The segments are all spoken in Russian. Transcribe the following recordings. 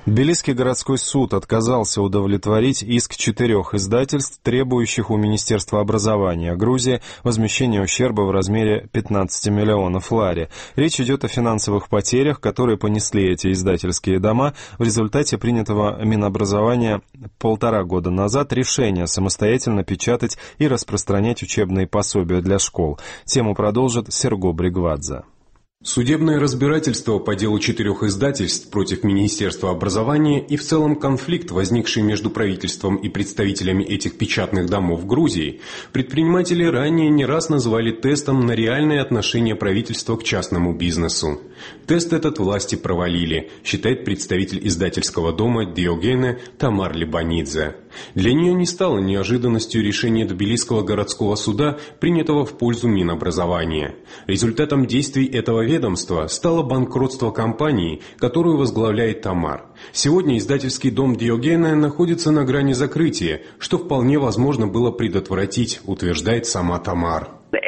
Тбилисский городской суд отказался удовлетворить иск 4 издательств, требующих у Министерства образования Грузии возмещения ущерба в размере 15 миллионов лари. Речь идет о финансовых потерях, которые понесли эти издательские дома в результате принятого Минобразования 1,5 года назад решения самостоятельно печатать и распространять учебные пособия для школ. Тему продолжит Серго Бригвадзе. Судебное разбирательство по делу 4 издательств против Министерства образования и в целом конфликт, возникший между правительством и представителями этих печатных домов Грузии, предприниматели ранее не раз называли тестом на реальное отношение правительства к частному бизнесу. Тест этот власти провалили, считает представитель издательского дома Диогене Тамар Либанидзе. Для нее не стало неожиданностью решение Тбилисского городского суда, принятого в пользу Минобразования. Результатом действий этого ведомства стало банкротство компании, которую возглавляет Тамар. Сегодня издательский дом Диогене находится на грани закрытия, что вполне возможно было предотвратить, утверждает сама Тамар.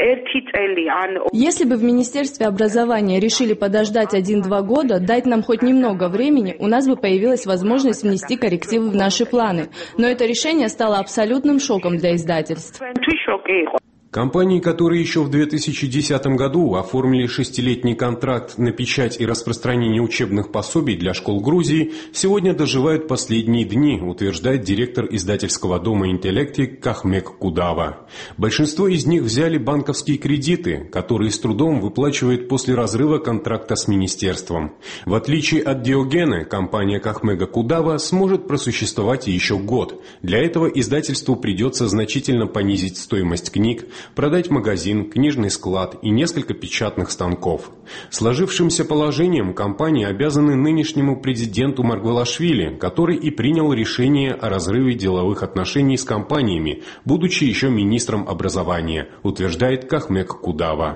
Если бы в Министерстве образования решили подождать 1-2 года, дать нам хоть немного времени, у нас бы появилась возможность внести коррективы в наши планы. Но это решение стало абсолютным шоком для издательств. Компании, которые еще в 2010 году оформили 6-летний контракт на печать и распространение учебных пособий для школ Грузии, сегодня доживают последние дни, утверждает директор издательского дома «Интеллекти» Кахмек Кудава. Большинство из них взяли банковские кредиты, которые с трудом выплачивают после разрыва контракта с министерством. В отличие от Диогене, компания Кахмега Кудава сможет просуществовать еще год. Для этого издательству придется значительно понизить стоимость книг, продать магазин, книжный склад и несколько печатных станков. Сложившимся положением компании обязаны нынешнему президенту Маргвелашвили, который и принял решение о разрыве деловых отношений с компаниями, будучи еще министром образования, утверждает Кахмек Кудава.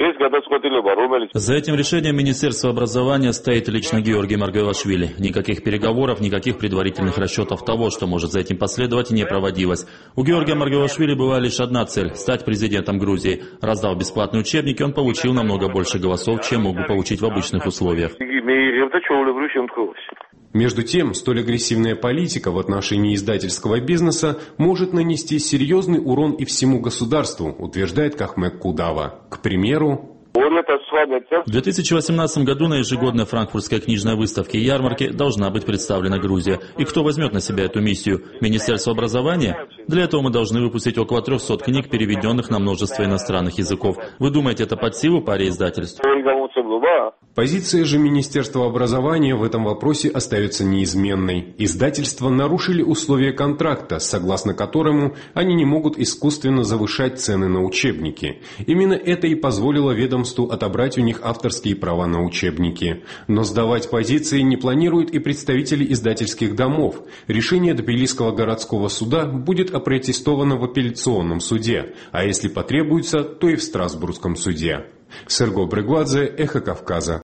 За этим решением Министерства образования стоит лично Георгий Маргвелашвили. Никаких переговоров, никаких предварительных расчетов того, что может за этим последовать, не проводилось. У Георгия Маргвелашвили была лишь одна цель – стать президентом Грузии. Раздав бесплатные учебники, он получил намного больше голосов, чем мог бы получить в обычных условиях. Между тем, столь агрессивная политика в отношении издательского бизнеса может нанести серьезный урон и всему государству, утверждает Кахмек Кудава. К примеру, в 2018 году на ежегодной франкфуртской книжной выставке и ярмарке должна быть представлена Грузия. И кто возьмет на себя эту миссию? Министерство образования? Для этого мы должны выпустить около 300 книг, переведенных на множество иностранных языков. Вы думаете, это под силу паре издательств? Позиция же Министерства образования в этом вопросе остается неизменной. Издательства нарушили условия контракта, согласно которому они не могут искусственно завышать цены на учебники. Именно это и позволило ведомству отобрать у них авторские права на учебники. Но сдавать позиции не планируют и представители издательских домов. Решение Тбилисского городского суда будет опротестовано в апелляционном суде, а если потребуется, то и в Страсбургском суде. Серго Бригвадзе, Эхо Кавказа.